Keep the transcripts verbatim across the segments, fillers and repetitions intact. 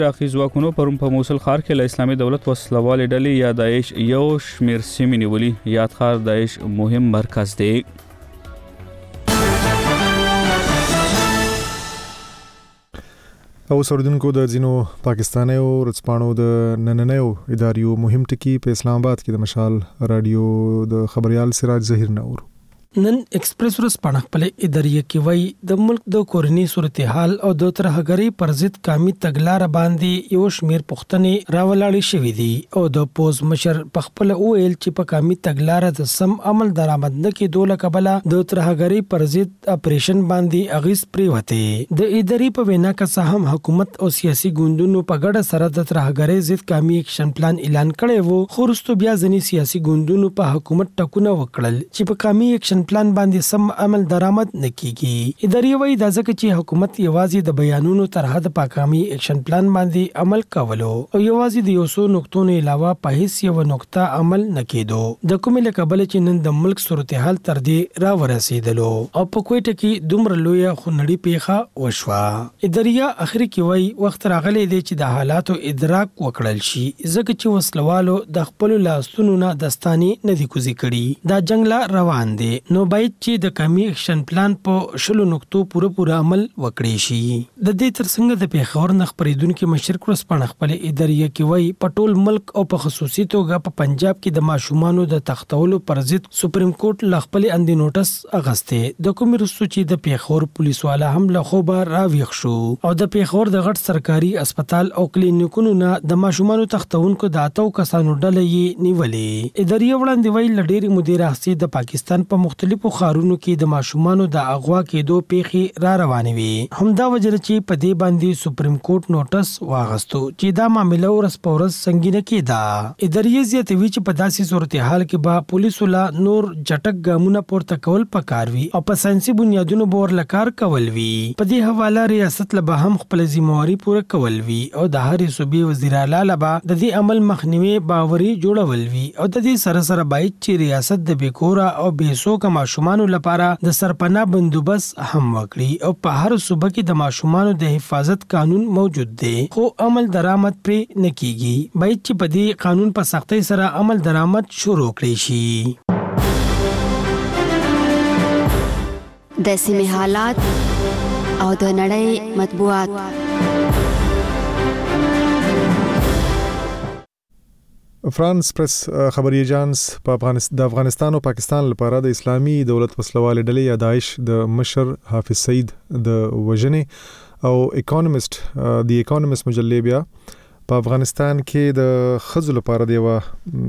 عراقي ځواکونو پرون په موصل ښار کې له اسلامي دولت وسلوال ډلې یا داعش یو شمیر سیمې نیولې. یاد ښار داعش مهم مرکز دی. او سردونکو د ځینو پاکستانیو ورځپاڼو د نننیو اداریو مهم ټکی په اسلام آباد کې د مشال رادیو د خبريال سراج ظهیر نور نن ایکسپریس ورځ پاڼه خپل ادارې کې وای د ملک د کورنۍ صورتحال او د ترهګری پر ضد قومي تګلارې باندې یو شمیر پښتنې راولاړې شوې دي او د پوز مشر په خپل اویل چې په قومي تګلارې د سم عمل درآمد نه کې دوله قبله د ترهګری پر ضد اپریشن باندې اغیز پریوته. د ادارې په وینا کې هم حکومت او سیاسي ګوندونو په ګډه سره د ترهګری ضد قومي اکشن پلان اعلان کړی وو، خو وروسته بیا ځینې سیاسي ګوندونو په حکومت ټکونه وکړل چې په قومي اکشن پلان باندې سم عمل درآمد نکېږي. ادارې وایي دا ځکه چې حکومت یوازې د بیانونو تر حد پاکامي اکشن پلان باندې عمل کولو او یوازې د یو څو نقطو علاوه په هیڅ یو نقطه عمل نکېدو. د کومې له کبله چې نن د ملک صورتحال تر دې را ورسېدلو او په کوټه کې دومره لویه خونړی پیښه وشوه. ادارې اخر کې وایي وخت راغلی دی چې د حالاتو ادراک وکړل شي ځکه چې وسلوالو د خپل لاستونو نه دستاني نه دي کوزي کړي. دا جنگ لا روان دی نو باید چې د قومي اکشن پلان په شلو نقطو پوره پوره عمل وکړي شي. د دې ترڅنګ د پیښور نه خبرېدونکو مشر کورسپاڼه خپل ادارې کې وایي په ټول ملک او په خصوصي توګه په پنجاب کې د ماشومانو د تختولو پر ضد سپریم کورټ ل خپل اندي نوټس اغسته. د کوم رسو چې د پیښور پولیس والا هم له خوبه راويخ شو او د پیښور د غټ سرکاري اسپیټال او کلینیکونو نه د ماشومانو تختونکو د اتو کسانو ډلې یې نیولې. ادارې وړاندې وایي لډېری مدیر احسي د پاکستان په مختلفو خارونو کې د ماشومانو د اغوا کېدو پیښې را روانې وي. همدا وجه چې په دې باندې سپریم کورټ نوټس واغستو چې دا معاملې ورس پورس سنگینه کېده. ادارې زیاتوي چې په داسې صورتحال کې به پولیسو لا نور جټک ګامونه پورته کول پکار وي او په ساينسي بنیادونو باور لکار کول وي. په دې حواله ریاست له به هم خپل ذمہواری پوره کول وي او د هرې صوبې وزیر اعلی له د دې عمل مخنیوي باوري جوړول وي او د دې سره سره باید چې ریاست د بیکورا او بیسوکه ماشومانو لپاره د سرپناه بندوبست هم وکړي او په هر صوبه کې د ماشومانو د حفاظت قانون موجود دی خو عمل درآمد پرې نه کیږي. باید چې په دې قانون په سختۍ سره عمل درآمد شروع کړي شي. د سیمې حالات او د نړۍ مطبوعات. فرانس پریس خبري ایجانس په افغانستان د افغانستان او پاکستان لپاره د اسلامي دولت وسلوال ډلې یا داعش د مشر حافظ سعید د وژنې او اکونومست دی اکونومست مجلې بیا په افغانستان کې د خزو لپاره دی و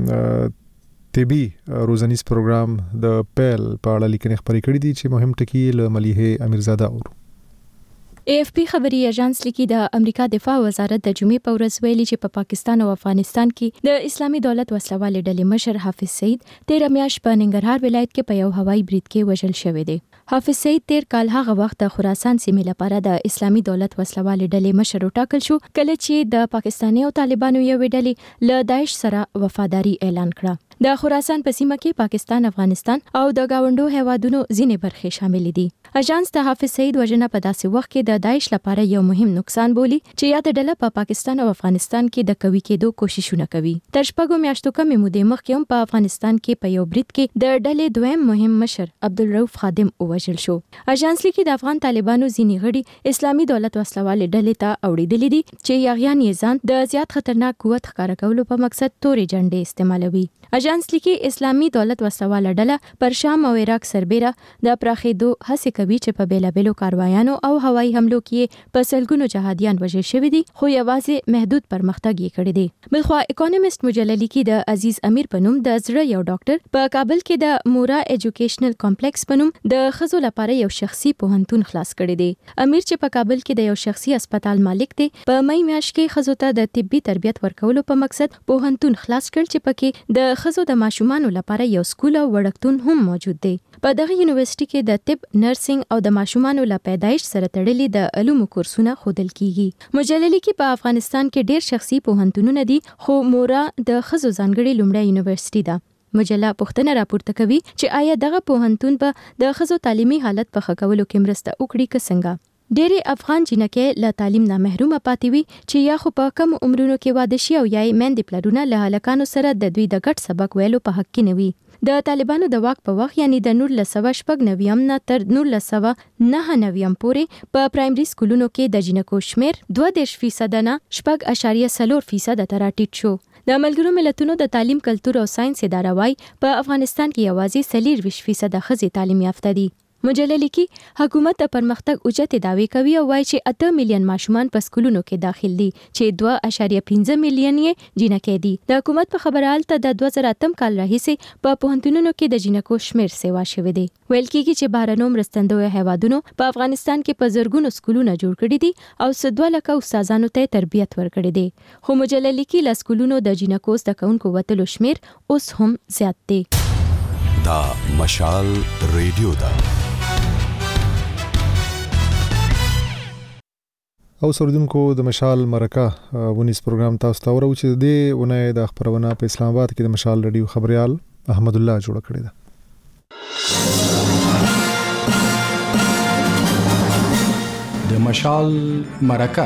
طبي روزنیز پروګرام د پیل په اړه لیکنې خبرې کړې دي چې مهم ټکی له ملیحه امیرزاده اور اے اف پی خبري ایجانس لیکي د امریکا دفاع وزارت د جمعې په ورځ ویلي چې په پاکستان او افغانستان کې د اسلامي دولت وسلوال ډلې مشر حافظ سعید تیر میاشت په ننګرهار ولایت کې په یو هوایي برید کې وژل شوی دی. حافظ سعید تیر کال هغه وخت د خراسان سیمې لپاره د اسلامي دولت وسلوال ډلې مشر وټاکل شو کله چې د پاکستاني او طالبانو یو ډلې له داعش سره وفاداری اعلان کړه. د خراسان په سیمه کې پاکستان، افغانستان او د گاونډو هیوادونو ځینې برخې شامل دي. اژانس د حافظ سعید وژنه په داسې وخت کې د داعش لپاره یو مهم نقصان بولی چې یاد ډله په پاکستان او افغانستان کې د قوي کېدو کوششونه کوي. تر شپږو میاشتو کمې مودې مخکې هم په افغانستان کې په یو برید کې د ډلې دویم مهم مشر عبدالرؤف خادم ووژل شو. اژانس لیکي د افغان طالبانو ځینې غړي اسلامي دولت وسلوال ډلې ته اوړېدلي دي چې یاغیان یې ځان د زیات خطرناک قوت ښکاره کولو په مقصد تورې جنډې استعمالوي. اژانس لیکي اسلامي دولت وسلواله ډله پر شام او عراق سربېره د پراخېدو هڅې کوي چې په بیلابېلو کاروایانو او هوایي حملو کې په سلګونو جهادیان وژل شوي دي خو یوازې محدود پرمختګ یې کړی دی. بلخوا اکونومست مجله لیکي د عزیز امیر په نوم د زړه یو ډاکټر په کابل کې د مورا ایجوکیشنل کمپلیکس په نوم د ښځو لپاره یو شخصي پوهنتون خلاص کړی دی. امیر چې په کابل کې د یو شخصي هسپتال مالک دی په مې میاشت کې ښځو ته د طبي تربیت ورکولو په مقصد پوهنتون خلاص کړ چې پکې د ښځو د ماشومانو لپاره یو سکول او وړکتون هم موجود دی. په دغه یونیورسيټي کې د طب، نرسنګ او د ماشومانو له پیدایش سره تړلي د علومو کورسونه ښودل کیږي. مجله لیکي په افغانستان کې ډېر شخصي پوهنتونونه دي خو مورا د ښځو ځانګړې لومړی یونیورسيټي ده. مجله پوښتنه راپورته کوي چې آیا دغه پوهنتون به د ښځو تعلیمي حالت په ښه کولو کې مرسته وکړي که څنګه. ډېرې افغان جنکې له تعلیم نه محرومه پاتې وي چې یا خو په کم عمرونو کې واده شي او یا یې میندې پلرونه له هلکانو سره د دوی د ګډ سبق ویلو په حق کې نه وي. د طالبانو د واک په وخت یعنی د نولس سوه شپږ نویم نه تر نولس سوه نهه نویم پورې په پرایمري سکولونو کې د جنکو شمیر دوه دېرش فیصد نه شپږ اعشاریه څلور فیصد ته راټیټ شو. د ملګرو ملتونو د تعلیم کلتور او ساينس اداره وايي په افغانستان کې یوازې څلور ویشت فیصد ښځې تعلیم یافته دي. مجله لیکي حکومت د پرمختګ اوچتې دعوې کوي او وایي چې اته میلیون ماشومان په سکولونو کې داخل دي چې دوه اعشاریه پنځه میلیون یې جنکې دي. د حکومت په خبره هلته د دوه زره اتم کال راهیسې په پوهنتونونو کې د جنکو شمیر سیوا شوی دی. ویل کېږي چې بهرنیو مرستندویو هیوادونو په افغانستان کې په زرګونو سکولونه جوړ کړي دي او څه دوه لکه استادانو ته تربیت ورکړي دي. خو مجله لیکي له سکولونو د جنکو زده کوونکو وتلو شمیر اوس هم زیات دی. دا مشال ریډیو دا او سردونکو د مشال مرکه ونیس پروګرام تاسو ته ورو چې د ونې د خبرونه په اسلام آباد کې د مشال ریډیو خبريال احمد الله جوړ کړی دی. د مشال مرکه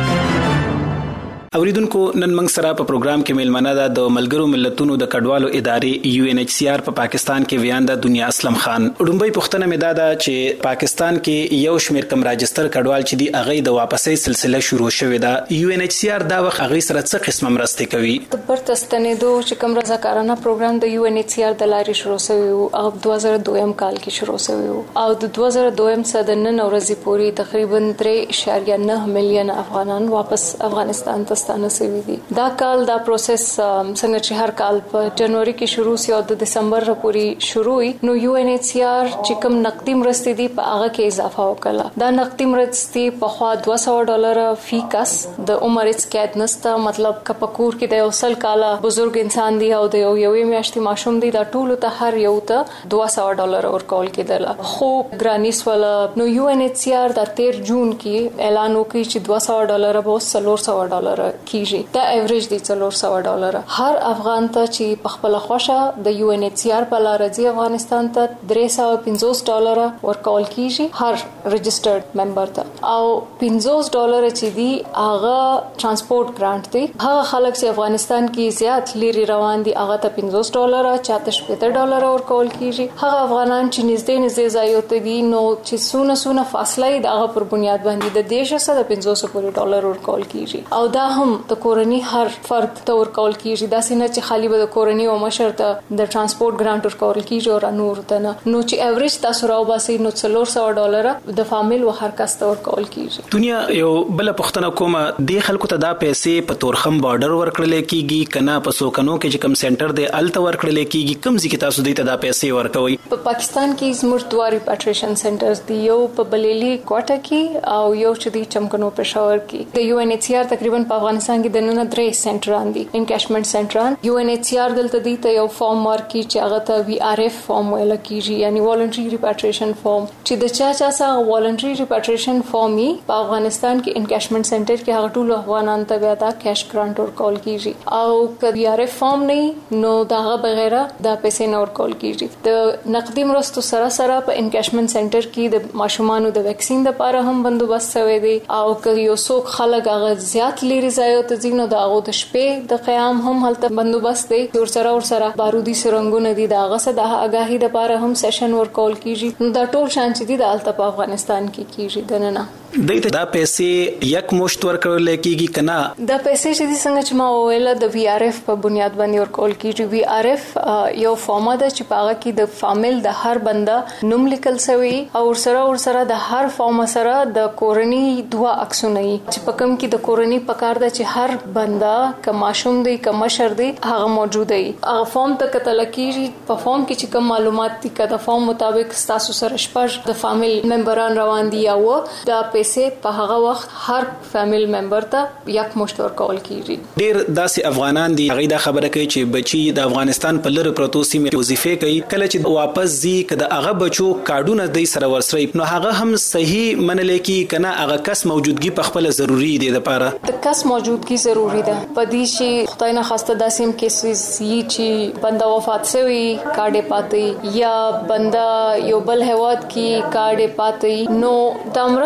اوریدونکو نن موږ سره په پروګرام کې میلمنه ده د ملګرو ملتونو د کډوالو ادارې یو ان ایچ سی آر په پاکستان کې ویانده دنیا اسلم خان. ډومبۍ پوښتنه مې ده چې پاکستان کې یو شمیر کم راجستر کډوال چې دی هغه د واپسې سلسله شروع شوې ده. یو ان ایچ سی آر دا وخت هغه سره څه قسمه مرسته کوي؟ د پرتستنېدو چې کوم رضاکارانه پروګرام د یو ان ایچ سی آر د لارې شروع شوی او په دوه زره دویم کال کې شروع شوی او د دوه زره دویم څخه د نن ورځې پورې تقریبا درې اعشاریه نه میلیون افغانان واپس افغانستان ته ستانه شوي دي. دا کال دا پروسس څنګه چې هر کال په جنوري کې شروع سی او د دسمبر پورې شروع وي نو یو ان ایچ سی آر چې کوم نقدي مرستې دي په هغه کې اضافه وکړه. دا نقدي مرستې په خوا دوه سوه ډالر فی کس د عمر قید نسته، مطلب کپکور کې د یو سل کاله بزرګ انسان دی او د یو یوې میاشتې ماشوم دی دا ټول ته هر یو ته دوه سوه ډالر ورکول کېدل. خو ګرانیس ولا نو یو ان ایچ سی آر د تیر جون کې اعلان وکړي چې دوه سوه ډالر به څلور سوه ډالر کیږي. دا ایوریج دی څلور سوه ډالر. هر افغان ته چې په خپل خوښه د یو ان ایچ سی آر په لار ځي افغانستان ته درې سوه پنځوس ډالر ورکول کیږي هر رجسټرډ ممبر ته او پنځوس ډالر چې دی هغه ترانسپورت ګرانټ دی. هغه خلک چې افغانستان کې زیات لري روان دي هغه ته پنځوس ډالر چاته شپږ ډالر ورکول کیږي. هغه افغانان چې نږدې نږدې ځایو ته دي نو چې سونه سونه فاصله د هغه پر بنیاد باندې د دیش سره د پنځوس پورې ډالر ورکول کیږي او دا هم د کورنۍ هر فرد ته ورکول کیږي. دا سینه چې خالی به د کورنۍ او مشر ته د ترانسپورت ګرانټ ورکول کیږي او نور ته نه. نو چې ایوریج تاسو راو باسي نو څلور سوه ډالر د فامیل و هر کس ته ورکول کیږي. دنیا یو بل پښتنه کومه د خلکو ته دا پیسې په تورخم بارډر ورکړل کیږي کنه په سوکنو کې چې کوم سنټر دی الته ورکړل کیږي کوم ځکه تاسو دې ته دا پیسې ورکوي؟ په پاکستان کې زموږ دوه ریپاټریشن سنټرز دی، یو په بلیلی کوټه کې او یو چې دی چمکنو پېښور کې. د یو ان ایچ سی آر تقریبا په افغانستان کې د نن درې سنټران دي انکیشمنت سنټران. یو ان ایچ سی آر دلته دی ته یو فارم ورکي چې هغه ته وی آر اف فارم ویل کیږي یعنی والنټری ریپاټریشن فارم چې د چا چا سره والنټری ریپاټریشن فارم په افغانستان کې انکیشمنت سنټر کې هغه ټول افغانان ته بیا دا کیش ګرانټ ورکول کیږي او که وی آر اف فارم نه نو داغه بغیر دا پیسې نه ورکول کیږي. د نقدي مرستو سره سره په انکیشمنت سنټر کې د ماشومانو د ویکسین لپاره هم بندوبست شوی دی او که یو څوک خلک هغه زیات لري ځایو ته ځینو د هغه د شپې د قیام هم هلته بندوبست دی. ور سره ور سره بارودي سرنګونه دي دا هغه څه د آگاهی لپاره هم سیشن ورکول کیږي. نو دا ټول شان چې دي د الته په افغانستان کې کیږي دننه. دایته دا پیسې یک مشت ورکول کیږي کنه؟ دا پیسې چې څنګه چې ما ویل د وی آر اف په بنیاد باندې ورکول کیږي. وی آر اف یو فارم ده چې پاغه کې د فامیل د هر بنده نوم لیکل شوی او سره ور سره د هر فارم سره د کورنۍ دوه عکسونه چې په کوم کې د کورنۍ پکار ده چې هر بنده ک ماشوم دی ک مشر دی هغه موجود دی. هغه فارم ته کتل کیږي په فارم کې چې کوم معلومات دي کده فارم مطابق تاسو سره شپږ د فامیل ممبران روان دي او دا پیسې په هغه وخت هر فامیل ممبر ته یک مشت ورکول کیږي. ډیر داسې افغانان دي هغه دا خبره کوي چې بچي د افغانستان په لری پروتو سیمه وظیفه کوي کله چې واپس ځي کده هغه بچو کارډونه د سره ورسره نو هغه هم صحیح منل کی کنه هغه کس موجودګي په خپل ضروری دی د لپاره د کس موجودګي ضروری ده. په دې شي خدای نه خواسته داسې کیسز چې بنده وفات شوی کارډ پاتې یا بنده یو بل هواد کی کارډ پاتې نو د امرسته چې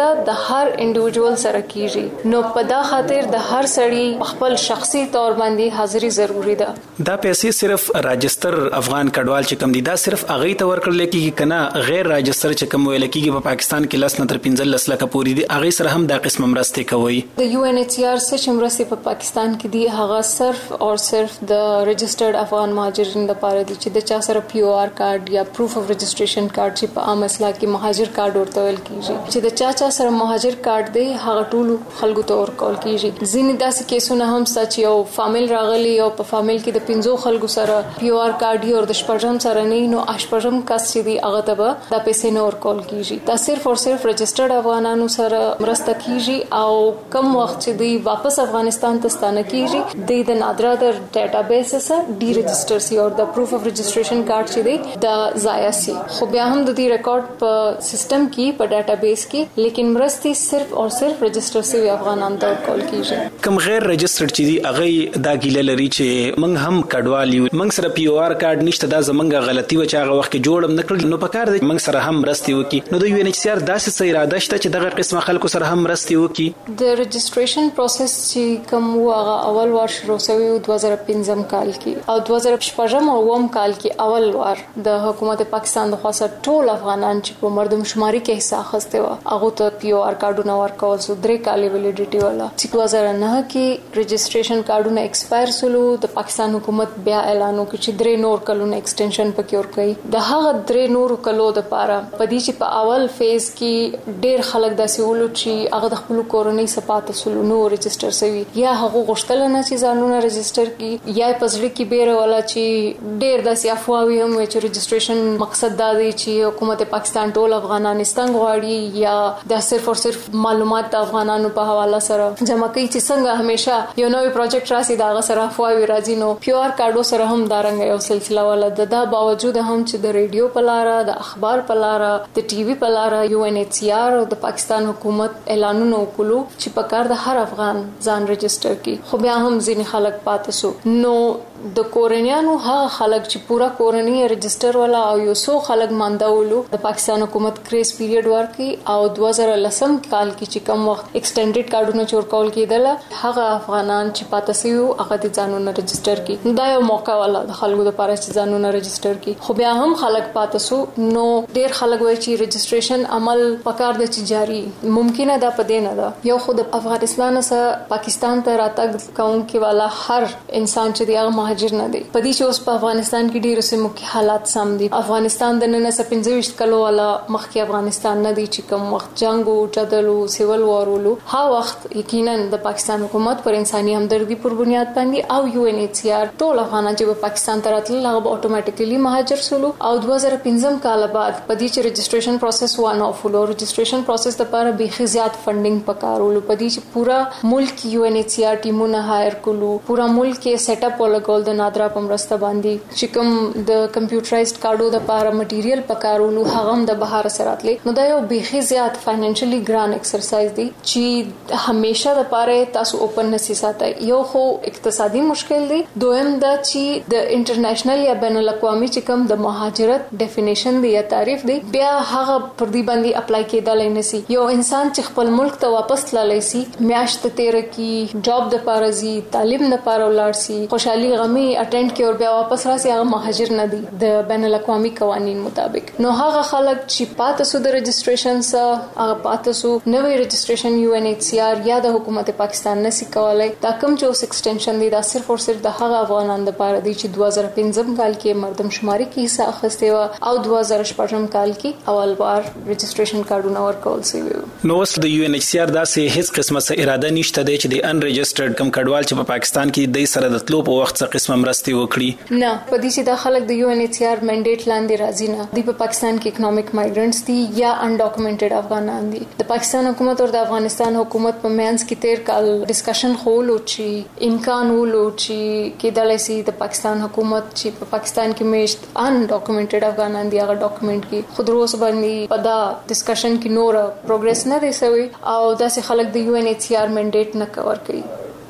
دا د هر انډیویډوال سره کیږي. نو په دا خاطر د هر سړی خپل شخصي تور باندې حاضری ضروری ده. دا پیسې صرف راجستر افغان کډوال چې کم دي دا صرف اغه ته ورکړل کیږي کنه غیر راجستر چې کم ویل کیږي په پاکستان کې لس نه تر پنځه لک پورې دي اغه سره هم دا قسم مرسته کوي. د یو ان ایچ سی آر سره مرسته په پاکستان کې دي هغه صرف او صرف د رجسترډ افغان مهاجرین لپاره دي چې د چا سره پی او آر کارت یا پروف اف رجستریشن کارت چې په عام اصطلاح کې مهاجر کارت ورته ویل کیږي چې د چا چا سره مهاجر کارت دی هغه ټول خلکو ته ورکول کیږي. ځینې داسې کیسونه هم سچ یو فامیل راغلی او په فامیل کې د پنځو خلکو سره پی او آر کارت دی او د شپږم سره نه نو اشپږم کس چې دی هغه ته به د پیسې نه ورکول کیږي. دا صرف او صرف رجسترډ افغانانو سره مرسته کیږي او کم وخت چې دی واپس افغانستان ته ستانه کیږي د د نادرا در ډیټابیس سره ډی رجستر سی او د پروف اف رجستریشن کارت چې دی د ضایع سی خو بیا هم د دې ریکارډ په سیستم کې په ډیټابیس کې لیکن مرستي صرف او صرف رجستر سی افغانان ته ورکول کیږي. کم غیر رجسترډ چې دی هغه دا ګیله لري چې موږ هم کډوال یو موږ سره پی او آر کارت نشته دا زمونږه غلطي و چې هغه وخت کې جوړم نکړل نو په کار دی موږ سره هم مرستي وکي. نو د یو ان ایچ سی آر داسې څه اراده شته چې دغه قسمه خلکو سره هم مرستي وکي. د رجستریشن پروسس چې کوم هغه اول وار شروع شوی و دوه زره پنځم کال کې او دوه زره شپږم او اووم کال کې اول وار د حکومت پاکستان د خاصه ټول افغانان چې په مردم شماري کې حصہ اخیسته و هغه ته پی او آر کارډونه ورکول سو درې کالې ویلیډیټي والا چې دوه زره نه کې رجستریشن کارډونه ایکسپایر سولو د پاکستان حکومت بیا اعلان وکړ چې درې نور کلونه ایکسټنشن پکې ورکړي. د هغه درې نور کلو د پاره په دې چې په اول فیز کې ډېر خلک داسې ولو چې هغه د خپل کورنۍ صفات سولو نو رجستر شوی یا هغه غوښتل نه چې ځانونه رجستر کړي یا په ځل کې بیره ولا چې ډېر داسې افواوی هم چې رجستریشن مقصد دا دی چې حکومت پاکستان ټول افغانستان غواړي یا د صرف او صرف معلومات د افغانانو په حواله سره جمع کوي چې څنګه همیشه یو نوې پروجیکټ راسي دا سره افواوی راځي. نو پی او آر کارډو سره هم دارنګ یو سلسله ولا د دا باوجود هم چې د ریډیو په لاره د اخبار په لاره د ټي وي په لاره یو ان ایچ سی آر او د پاکستان حکومت اعلانونه وکړو چې په کار د هر افغان ځان رجستر کړي خو بیا هم ځینې خلک پاتې سو. نو د کورنیانو هغه خلک چې پورا کورنۍ رجستر ولا او یو څو خلک مانداولو د پاکستان حکومت کریس پیریډ ورکړي او دوه زره لسم کال کې چې کم وخت ایکسټینډډ کارډونه چورکول کېدل هغه افغانان چې پاتې سيو هغه د ځانونه رجستر کړي. دا یو موقع ولا د خلکو لپاره چې ځانونه رجستر کړي خو بیا هم خلک پاتې سو. نو ډیر خلک وایي چې رجستریشن عمل پکار د چې جاری ممکنه ده په دې نه ده یو خود افغانستان سره پاکستان ته راتګ کوونکی والا هر انسان چې دی هغه مهاجر نه دی. په دې چې اوس په افغانستان کې ډېر سیمو کې حالات سم دي. افغانستان د نن نه پنځه ویشت کلو والا مخکې افغانستان نه دی چې کوم وخت جنگ او جدل او سیول وار ولو ها وخت یقینا د پاکستان حکومت پر انساني همدردي پر بنیاد باندې او یو ان ایچ سی آر ټول افغانان چې په پاکستان ته راتلل هغه اتوماتیکلی مهاجر سولو او دوه زره پنځم کال بعد په دې چې رجستریشن پروسس وان اف ولو رجستریشن پروسس لپاره به خزيات فندینګ پکارولو په دې چې پورا ملک یو ان ایچ سی آر ټیمونه هایر کولو پورا ملک کې سیټ اپ ولګول د نادرا پمرسته باندې چې کوم د کمپیوټرایزډ کارډو د لپاره مټیریل پکارولو هغه هم د بهر سره راتلې. نو دا یو به زیات فاینانشلی ګران ایکسرسایز دی چې همیشه د لپاره تاسو اوپن نسی ساتي. یو خو اقتصادي مشکل دی دویم دا چې د انټرنیشنل یا بین الاقوامي چې کوم د مهاجرت ډیفینیشن دی یا تعریف دی بیا هغه پر دې باندې اپلای کېدل نه سي. یو انسان چې خپل ملک ته واپس تللی سي میاشت تیر کی جاب د لپاره زی تعلیم د لپاره ولر سي خوشحالي غمي اټینډ کې او بیا واپس راسي هغه مهاجر نه دي د بین الاقوامي قوانين مطابق. نو هغه خلک چې پاتې سو د رجستریشن سره هغه پاتې سو نوې رجستریشن یو ان ایچ سی آر یا د حکومت پاکستان نسی کولای دا کوم چې اوس ایکسټنشن دی دا صرف او صرف د هغه افغانان لپاره دی چې دوه زره پنځم کال کې مردم شماري کې حصہ اخیسته و او دوه زره شپږم کال کې اول بار رجستریشن کارډونه ورکول شوی. نو اوس د یو ان ایچ سی آر داسې هیڅ قسمه څه اراده نشته دی چې د ان رجسترډ کم کډوال چې په پاکستان کې د سره د تلو په وخت څخه قسمه مرستي وکړي نه په دې چې د خلک د یو ان ایچ سی آر منډیټ لاندې راځي نه دی. په پاکستان کې اکونومیک مایګرنټس دي یا انډاکومنټډ افغانان دي. د پاکستان حکومت او د افغانستان حکومت په مینس کې تیر کال ډسکشن خولو چې امکان ولو چې کېدای شي د پاکستان حکومت چې په پاکستان کې میشت انډاکومنټډ افغانان دي هغه ډاکومنټ کې خود روز باندې په دا ډسکشن کې نور پروګرس نه دی شوی او داسې خلک د یو ان ایچ سی آر منډیټ نه کور کوي.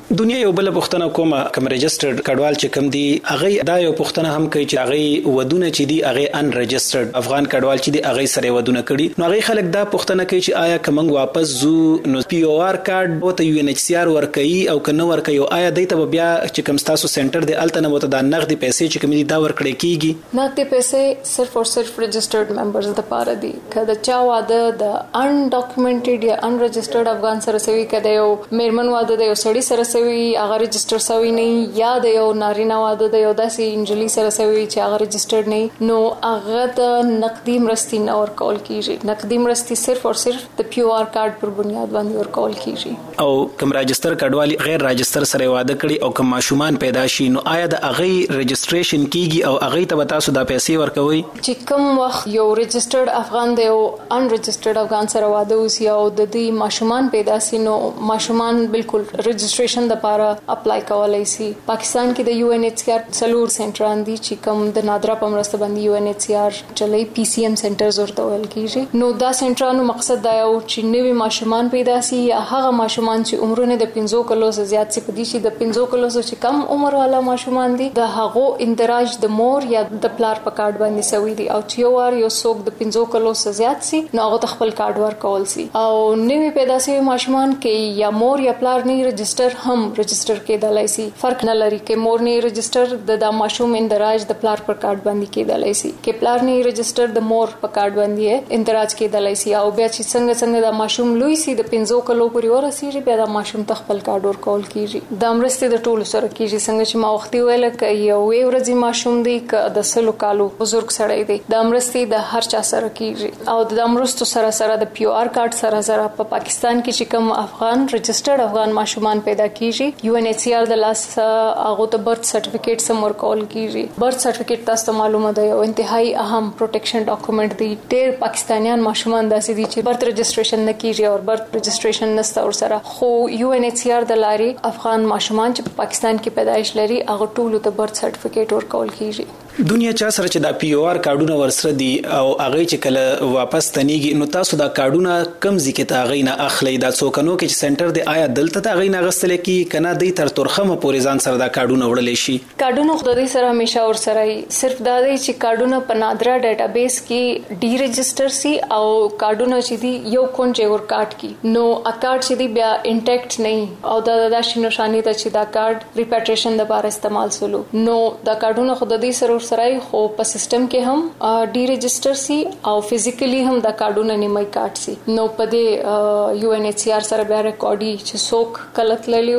دنیا یو بل پښتنه کومه کوم ريجسترډ کډوال چې کوم دي هغه دا یو پښتنه هم کوي چې هغه ودونه چې دي هغه ان ريجسترډ افغان کډوال چې دي هغه سره ودونه کړي. نو هغه خلک دا پښتنه کوي چې آیا کوم واپس زو نو پی او آر کارت او ته یو ان ایچ سی آر ورکړي او کنه ورکړي آیا دایته بیا چې کوم تاسو سنټر دی الته نه وته د نقدي پیسې چې کوم دي دا ورکړي کیږي؟ نقدي پیسې صرف او صرف ريجسترډ ممبرز د پاره دي. کله چا واده د ان ډاکومېنټډ یا ان ريجسترډ افغان سره سوي کده یو میرمن واده د یو سړی سره سوي هغه ريجستر سوي نه یا د یو نارینه واده د یو داسې انجلی سره سوي چې هغه ريجسترډ نه نو هغه د نقدي مرستي نه ورکول کیږي. نقدي مرستي صرف او صرف د پی او آر کارت پر بنیاد باندې ورکول کیږي. او کوم ريجستر کډوالي غیر ريجستر سره واده کړي او کوم ماشومان پیدا شي نو آیا د هغه ريجستریشن کیږي او هغه ته تاسو د پیسې ورکوي؟ چې کوم وخت یو ريجسترډ افغان دی او ان ريجسترډ افغان سره واده وسی او د دې ماشومان پیدا سي نو ماشومان بالکل ريجستریشن د لپاره اپلای کولای شي. پاکستان کې د یو ان ایچ سی آر څلور سنټران دي چې کوم د نادرا په مرسته باندې یو ان ایچ سی آر چلای پی سی ایم سنټرز ورته ویل کیږي. نو دا سنټرانو مقصد دا یو چې نوي ماشومان پیدا سي یا هغه ماشومان چې عمرونه د پنځه کلو څخه زیات سي په دې چې د پنځه کلو څخه کم عمر والا ماشومان دي د هغه اندراج د مور یا د پلار په کارت باندې سوي دي او چې یو وار یو څوک د پنځه کلو څخه زیات سي نو هغه خپل کارت ورکول سي. او نوي پیدا سي ماشومان کې یا مور یا پلار نه ريجستر هم ريجستر کېدلای شي. فرق نه لري کې مور نه ريجستر د د ماشوم اندراج د پلار پر کارت باندې کېدلای شي کې پلار نه ريجستر د مور په کارت باندې اندراج کېدلای شي. او بیا چې څنګه څنګه د ماشوم لوی سي د پنځه کلو پورې ورسیږي بیا د ماشوم تخپل کارت ورکول کیږي. د امرسته د ټولو سره کیږي څنګه چې ما وختي ویل کې یو ورځي ماشوم دی ک د سلو کالو بزرګ سړی دی د امرسته د هر چا سره کیږي. او د امرستو سره سره د پی او آر کارت سره سره په پاکستان کې چې کوم افغان ريجسترډ افغان ماشومان پیدا کیږي یو ان ایچ سی آر د لاس هغه ته برث سرټیفیکیټ سم ورکول کیږي. برث سرټیفیکیټ تاسو معلومه ده یو انتهایی اهم پروټیکشن ډاکومېنټ دی. ډېر پاکستانیان ماشومان داسې دي چې برث ريجستریشن نه کیږي او برث ريجستریشن نشته ور سره خو یو ان ایچ سی آر د لارې افغان ماشومان چې په پاکستان کې پیدایش لري هغه ټول ته برث سرټیفیکیټ ورکول کیږي. دنیا چا سره چې د پی او آر کارډونه ورسره دي او هغه چې کله واپس تنيږي نو تاسو دا کارډونه کم ځکه تا غي نه اخلي دا څوکنو کې چې سنټر دی آیا دلته تا غي نه غستل کی کنه دی تر ترخمه پورې ځان سره دا کارډونه وړل شي؟ کارډونه خو د دې سره همیشه ور سره صرف دا دی چې کارډونه په نادرا ډیټابیس کې ډی ريجستر سي او کارډونه چې دی یو کونجه ور کارت کی نو ا کارت چې دی بیا انټیکټ نه او دا د شنو شانی ته چې دا کارت ریپیټیشن د لپاره استعمال سولو نو دا کارډونه خو د دې سره سره خو په سیستم کې هم ډی ريجستر سي او فزیکلی هم دا کارډونه نیمه کارت سي نو په دې یو ان ایچ سی آر سره بیا ریکارډي چې څوک کلت للیو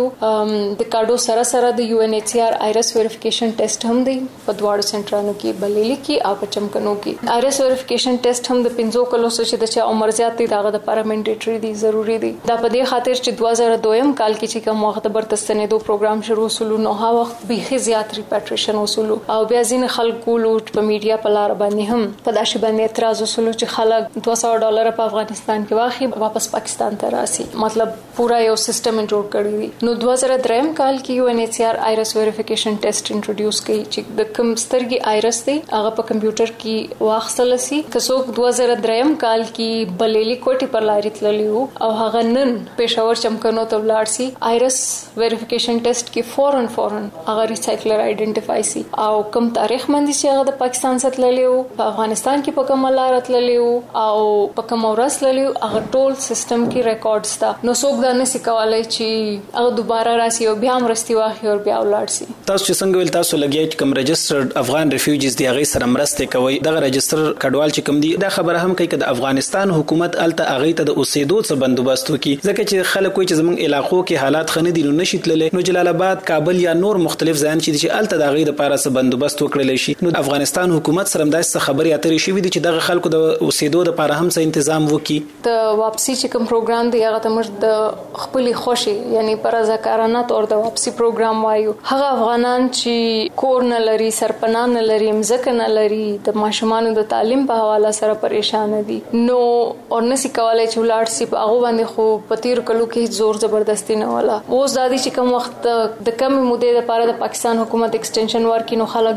د کارډو سره سره د یو ان ایچ سی آر آیرس ویریفیکیشن ټیسټ هم دی په دواړو سنټرانو کې بلېلی کې او په چمکنو کې آیرس ویریفیکیشن ټیسټ هم د پنځو کلو څخه چې د عمر زیات دی دغه د پارامنډیټری دی ضروری دی دا په دې خاطر چې دوه زره دویم کال کې چې کوم وخت برتستنې دو پروګرام شروع وسلو نو ها وخت به زیات ریپیټیشن وسلو او بیا ځین خلکو لوټ په میډیا په لار باندې هم په داسې باندې اعتراض وسلو چې خلک دوه سوه ډالر په افغانستان کې واخی واپس پاکستان ته راسي مطلب پورا یو سیستم جوړ کړی دی نو دوه زره دریم کال کې یو ان ایچ سی آر آیرس ویریفیکیشن ټیسټ انټروډیوس کړي چې د کوم سترګي آیرس دی هغه په کمپیوټر کې واخصل سي کڅوک دوه زره دریم کال کې بلېلی کوټي پر لاري تللیو او هغه نن پېښور چمکنو ته ولاړ سي آیرس ویریفیکیشن ټیسټ کې فورن فورن هغه ریسایکلر آیډنټیفای سي او کوم تاریخ باندې چې هغه د پاکستان څخه تللیو په افغانستان کې په کوم لار تللیو او په کوم ورځ تللیو هغه ټول سیستم کې ریکارډز تا نو څوک دا نشي کولای چې هغه دوباره راسي او بیا هم رستي واخی او بیا ولاړ سي تاسو چې څنګه ول تاسو لګیږي کوم ريجسترډ افغان ریفیوجیز دی هغه سره مرسته کوي دغه ريجستر کډوال چې کوم دی دا خبره هم کوي چې د افغانستان حکومت الته هغه ته د اوسېدو څخه بندوبست وکړي ځکه چې خلک کوئی چې زمونږ علاقو کې حالات خنه دي نو نشي تللی نو جلال آباد کابل یا نور مختلف ځایان چې الته د هغه لپاره څه بندوبست وکړل شي نو افغانستان حکومت سره داسې خبرې اترې شوې دي چې دغه خلکو د اوسېدو لپاره هم څه تنظیم وکړي د واپسی چې کوم پروګرام دی هغه تمر د خپل خوشي یعنی پر ځکارانه تور د واپسی پروګرام وایو هغه افغانان چې کور نه لري سرپناه نه لري مزک نه لري د ماشومان د تعلیم په حواله سره پریشان دي نو اورنسي کولای چې ولارت سي په هغه باندې خو پتیر کلو کې زور زبردستی نه ولا اوس د دې چې کوم وخت د کم مودې لپاره د پاکستان حکومت ایکسټنشن ورکې نو خلک یو څه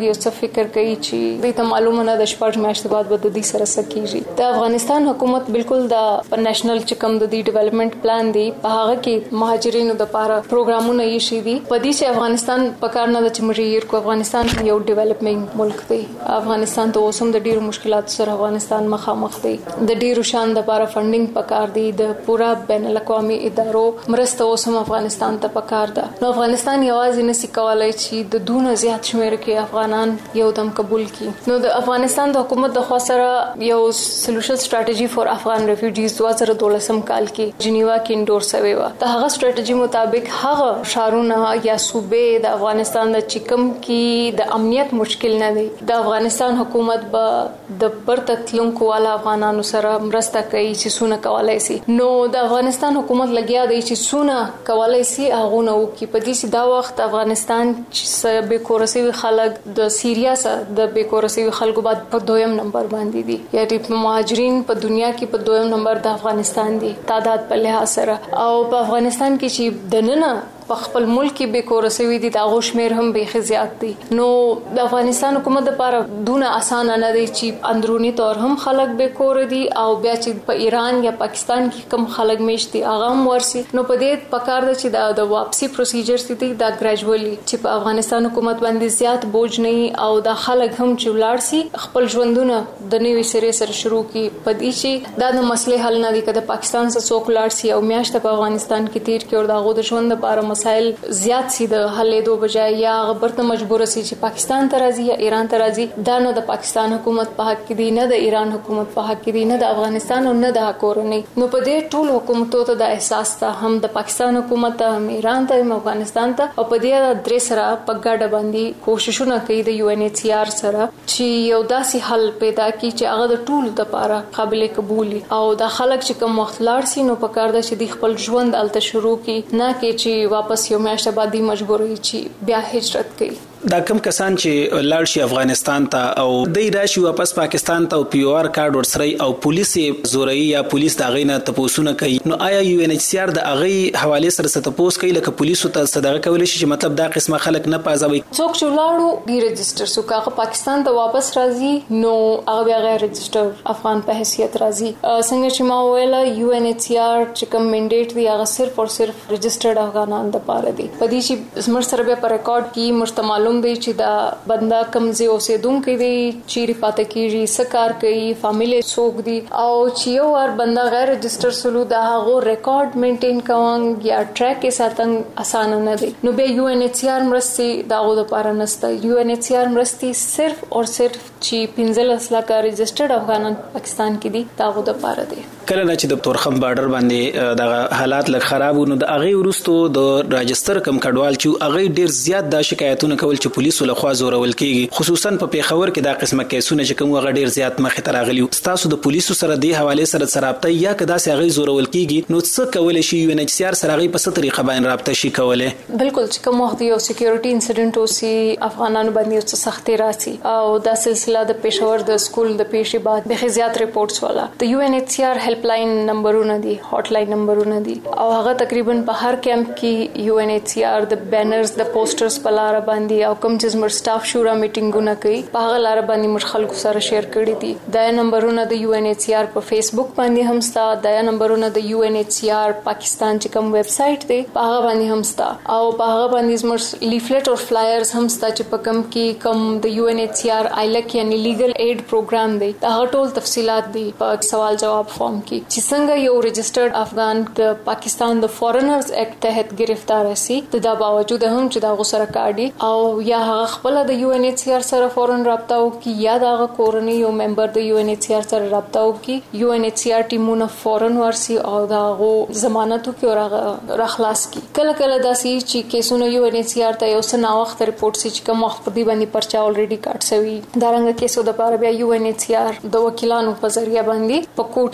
فکر کوي چې د ته معلومه نه د شپږ میاشتې بعد به د دې سره سکیږي د افغانستان حکومت بالکل د نېشنل چکم د دې ډیولپمنٹ پلان دی په هغه کې مهاجرینو د لپاره پروګرامونه یې شي دي په دې چې افغانستان په کار نه د چمریر کو افغانستان یو ډیولپمنٹ ملک دی افغانستان ته اوسم د ډیرو مشکلاتو سره افغانستان مخامخ دی د ډیرو شان د لپاره فندینګ پکار دی د پورا بین الاقوامي ادارو مرسته اوسم افغانستان ته پکار ده نو افغانستان یوازې نسی کولای چې د دونه زیات شمیر کې افغانان یو دم قبول کړي نو د افغانستان د حکومت د خوا سره یو سولوشن سټریټجی فور افغان ریفیوجیز دوه زره دولسم کال کې جنیوا کې انډور شوی و د هغه سټریټجی مطابق هغه شارونه یا صوبې د افغانستان د چکم کې د امنیت مشکل نه دی د افغانستان حکومت به د پرتتلونکو والا افغانانو سره مرسته کوي چې سونه کولای شي نو د افغانستان حکومت لګیا دی چې سونه کولای شي هغه نو کې په دې دا وخت افغانستان چې به کورسي خلک د سیریا سره د به کورسي خلکو بعد په دویم نمبر باندې دي یعنی مهاجرین په دنیا کې په دویم نمبر د افغانستان دي تعداد په لحاظ سره او په افغانستان کې چې د نن په خپل ملک کې به کورسوي دي دا غوښمیر هم به زیات دي نو د افغانستان حکومت لپاره دونه اسانه نه دی چې اندرونی تور هم خلک به کور دي او بیا چې په ایران یا پاکستان کې کم خلک میشتي هغه هم ورسي نو په دې پکار د چې دا د واپسی پروسیجر دي دا ګریجوالي چې په افغانستان حکومت باندې زیات بوج نه او دا خلک هم چې ولاړ سي خپل ژوندونه د نوې سره سره شروع کی په دې چې دا د مسلې حل نه دي کله پاکستان سره څوک ولاړ سي او میاشت په افغانستان کې تیر کې او دا غو د ژوند لپاره مسائل زیات سي د حل دو بجای یا غبرته مجبور سي چې پاکستان ته راځي یا ایران ته راځي دا نه د پاکستان حکومت په حق کې دي نه د ایران حکومت په حق کې دي نه د افغانستان او نه د کورنۍ نو په دې ټول حکومتونو ته د احساس ته هم د پاکستان حکومت ته هم ایران ته هم افغانستان ته او په دې درې سره په ګډه باندې کوششونه کوي د یو ان ایچ سی آر سره چې یو داسې حل پیدا کړي چې هغه د ټول لپاره قابل قبول او د خلک چې کوم وخت لاړ سي نو په کار ده چې د خپل ژوند الته شروع کړي نه کې چې واپس یو میاشت بعد دی مجبورې چې بیا هجرت کوي دا کم کسان چې لاړ شي افغانستان ته او د راشي واپس پاکستان ته او پی او آر کارت ورسري او پولیس زوري یا پولیس دا غینه تپوسونه کوي نو آیا یو ان ایچ سی آر د اغه حواله سره ستپوس کوي لکه پولیس ته صدقه کول شي چې مطلب دا قسمه خلک نه پازوي څوک چې لاړو دی ريجستره سو کاغه پاکستان ته واپس راځي نو هغه بیا غیر ريجستره افغان په حیثیت راځي څنګه چې ما ویله یو ان ایچ سی آر چې کوم منډیټ دی هغه صرف او صرف ريجسترډ افغانان د پاره دی په دې چې زمر سره به پر ریکارډ کی مستعمل معلوم دی چې دا بندا کمزې اوسېدونکو دی چیرې پاتې کیږي سکار کوي فامیلی څوک دی او چې یو ور بندا غیر رجستر سلو دا هغه ریکارډ مینټین کوونګ یا ټریک یې ساتنګ اسانه نه دی نو به یو ان ایچ سی آر مرستي دا غو د پاره نسته یو ان ایچ سی آر مرستي صرف او صرف چې پنځلس لکه رجسترډ افغانان پاکستان کې دي دا غو د پاره دی کله چې د تورخم بارډر باندې د حالات لږ خراب ونه د اغه ورستو د راجستر کم کډوال چې اغه ډیر زیات د شکایتونه کول چې پولیسو له خوا زورول کیږي خصوصا په پیښور کې دا قسمه کیسونه چې کوم غ ډیر زیات مخه تراغلی تاسو د پولیسو سره د حواله سره سرابطه یا کدا سي اغه زورول کیږي نو څه کول شي یو ان ایچ سی آر سره اغه په ست طریقه باندې رابطه شي کوله بالکل چې کوم وخت یو سکیورټي انسیډنټ وسی افغانانو باندې څه سختي راسي او دا سلسله د پیښور د سکول د پیښې بعد به زیات ریپورتس والا د یو ان ایچ سی آر هیلپ لاین نمبرونه دي هاټ لاین نمبرونه دي او هغه تقریبا په هر کیمپ کې یو ان ایچ سی آر د بینرز د پوسټرز په لار باندې او کوم چې زموږ سټاف شورا میټینګونه کوي په هغه لار باندې موږ خلکو سره شیر کړی دي دا نمبرونه د یو ان ایچ سی آر په فیسبوک باندې هم ستا دا نمبرونه د یو ان ایچ سی آر پاکستان چې کوم ویب سټ دی په هغه باندې هم ستا او په هغه باندې زموږ لیفلیټ او فلایرز هم ستا چې په کوم کې کوم د یو ان ایچ سی آر آیلک یعنی لیګل ایډ پروګرام دی دا ټول تفصيلات دي په سوال جواب فارم کې چې څنګه یو ريجسترډ افغان د پاکستان د فورنرز ایکټ تحت گرفتار شي دا باوجود هم چې دا غوسره کاډي او یا هغه خپل د یو ان ایچ سی آر سره فورن رابطه وکي یا دا کورنۍ یو ممبر د یو ان ایچ سی آر سره رابطه وکي یو ان ایچ سی آر ټیمونه فورن ورسي او دا غو ضمانت وکي او راخلاص کی کله کله داسي چې کیسونه یو ان ایچ سی آر ته یو سنا وخت ریپورت سي چې کوم وخت په دې باندې پرچا الریډي کاټ سوي دا رنګ کیسو د پاره بیا یو ان ایچ سی آر د وکیلانو په ذریعہ باندې په کوټ کې د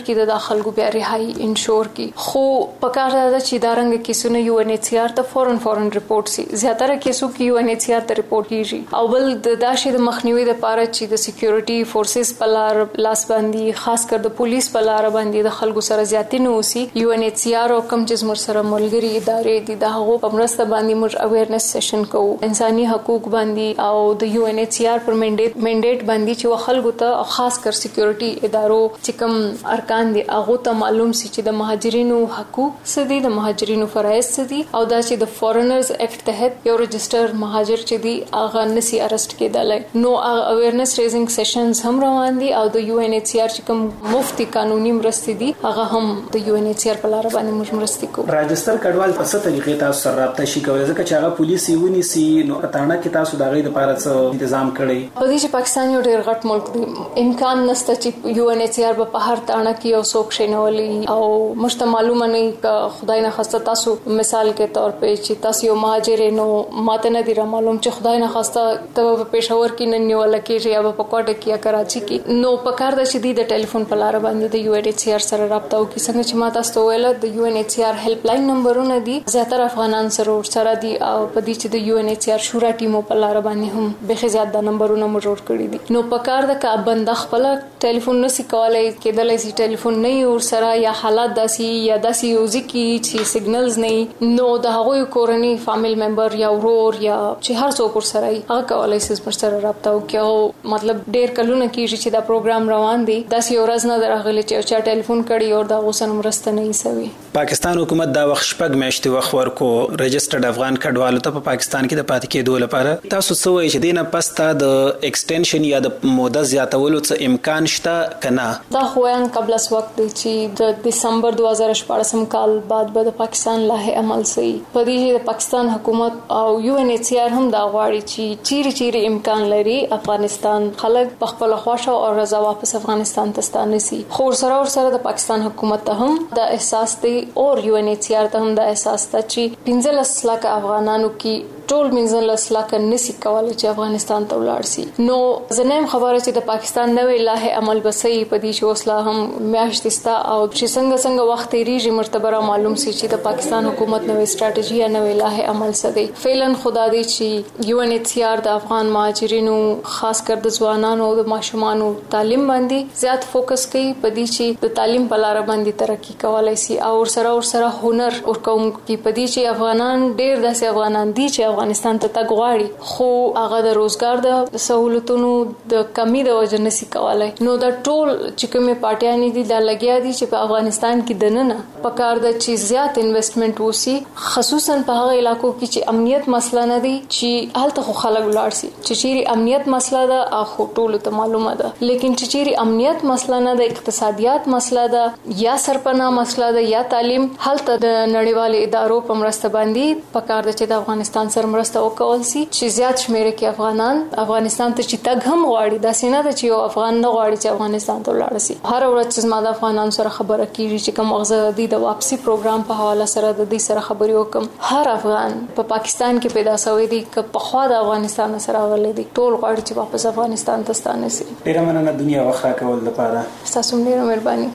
خلکو بیا رهایی انشور کی خو پکار دا چې دا رنګ کیسونه یو ان ایچ سی آر ته فورن فورن ریپورت سي زیاتره کیسو کې یو ان ایچ سی آر ته ریپورت کیږي او بل د داشي د مخنیوي د پاره چې د سکیورټي فورسز په لار لاس باندې خاص کر د پولیس په لار باندې د خلکو سره زیاتې نه وسی یو ان ایچ سی آر او کم چې زموږ سره ملګری ادارې دي د هغه په مرسته باندې موږ اویرنس سیشن کوو انساني حقوق باندې او د یو ان ایچ سی آر پر منډیټ منډیټ باندې چې خلکو ته خاص کر سکیورټي ادارو چې کوم ارکان دي هغه ته معلوم سي چې د مهاجرینو حقوق څه دي د مهاجرینو فرایض څه دي او دا چې د فورنرز ایکټ تحت یو رجستر مهاجر چې دي هغه نسی ارست کېدلای نو اویرنس ریزینګ سیشنز هم روان دي او د یو ان ایچ سی آر چې کوم مفتي قانوني مرستې دي هغه هم د یو ان ایچ سی آر په لار باندې موږ مرستې کوو. راجستر کډوال په څه طریقې تاسو سره رابطه شي کولای ځکه چې هغه پولیس یې ونی سي نو اتاڼه کې تاسو د غي د پاره څه تنظیم کړی په دې چې پاکستان یو ډېر غټ ملک دی امکان نشته چې یو ان ایچ سی آر په هر تاڼه کې یو څوک شینولي او مشته معلومه نه ک خدای نه خواسته تاسو مثال کې تور په چې تاسو یو مهاجر نو ماته نه دی را معلوم چې خدای نه خواسته ته په پېښور کې نه نیول کېږي یا په کوټه کې یا کراچي کې نو په کار د شدید ټلیفون په لار باندې د یو ان ایچ سی آر سره رابطه وکړي څنګه چې ما تاسو ویل د یو ان ایچ سی آر هیلپ لاین نمبرونه دي زیاتره افغانان سره سره دي او په دې چې د یو ان ایچ سی آر شورا ټیمو په لار باندې هم به زیات د نمبرونه مجور کړی دي نو په کار د کا بند خپل ټلیفون نسی کولای کېدلای شي ټلیفون نه ور سره یا حالات داسي یا داسي یوزي کې چې سیګنلز نه نو د هغوی کورنی فامیل ممبر یا ورور یا چې هر څوک ور سره هغه کولای شي پر سره رابطه وکړي مطلب ډېر کلونه کېږي چې دا پروګرام روان دی داسي ورځ نه درغلي چې چا ټلیفون کړي او دا غوسن مرسته نه ایسوي. پاکستان حکومت دا وخت شپږ میاشتې وخت ورکو رجسترډ افغان کډوالو ته په پاکستان کې د پاتې کېدو لپاره تاسو څه وایي چې دینه پستا د ایکسټنشن یا د موده زیاتولو څه امکان شته کنه؟ دا خو ان قبل اس وخت دی چې د دسمبر دوه هزار شپږم کال بعد به د پاکستان لایحه عمل سي په دې د پاکستان حکومت او یو ان ایچ سی آر هم دا غواړي چې چیرې چیرې امکان لري افغانستان خلک په خپل خوښه او رضا واپس افغانستان ته ستانه سي خو سره او سره د پاکستان حکومت ته هم دا احساس دی او یو ان ایچ سی آر ته هم دا احساس ته چې پنځه لس لک افغانانو کې ټول پنځه لس لک نسی کولای چې افغانستان ته ولاړ سي نو زنیم خبره چې د پاکستان نوې لایحه عمل بسې په دې چې وسله هم میاشتې ستا او چې څنګه څنګه وخت تیریږي مرتبه معلوم سي چې د پاکستان حکومت نوې سټریټجی یا نوې لایحه عمل سدي فعلا خدا دې چې یو ان ایچ سی آر د افغان مهاجرینو خاص کر د ځوانانو او د ماشومانو تعلیم باندې زیات فوکس کوي په دې چې د تعلیم په لار باندې ترقی کولای سي او سره او سره هنر او کوم کې په دې چې افغانان ډېر داسې افغانان دي چې افغانستان ته تګ غواړي خو هغه د روزګار د سہولتونو د کمی د وجه نسی کولای نو دا ټول چې کومه پارټیانې دي دا لګیا دي چې په افغانستان کې دننه په کار د چې زیات انویسټمنټ وسی خصوصا په هغه علاقو کې چې امنیت مسله نه دي چې هلته خو خلک ولاړ سي چې چیرې امنیت مسله ده اخو ټول ته معلومه ده لیکن چې چیرې امنیت مسله نه ده اقتصادیات مسله ده یا سرپناه مسله ده یا تعلیم هلته د نړیوال ادارو په مرسته باندې په کار د چې د افغانستان سره مرسته وکول سي چې زیات شمیره کې افغانان افغانستان ته چې تګ هم غواړي دا سینه ده چې یو افغان نه غواړي چې افغانستان ته ولاړ شي هر ورځ چې ما د افغانانو سره خبره کیږي چې کوم مغزه د واپسی پروګرام په حواله سره د دې سره خبرې وکم هر افغان په پاکستان کې پیدا شوی دی که په خوا د افغانستان سره غلي دي ټول غواړي چې واپس افغانستان ته ستانه شي. ډیره مننه دنیا واخا کول لپاره تاسو ډیره مهرباني.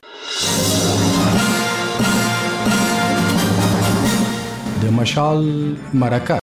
د مشال مرکه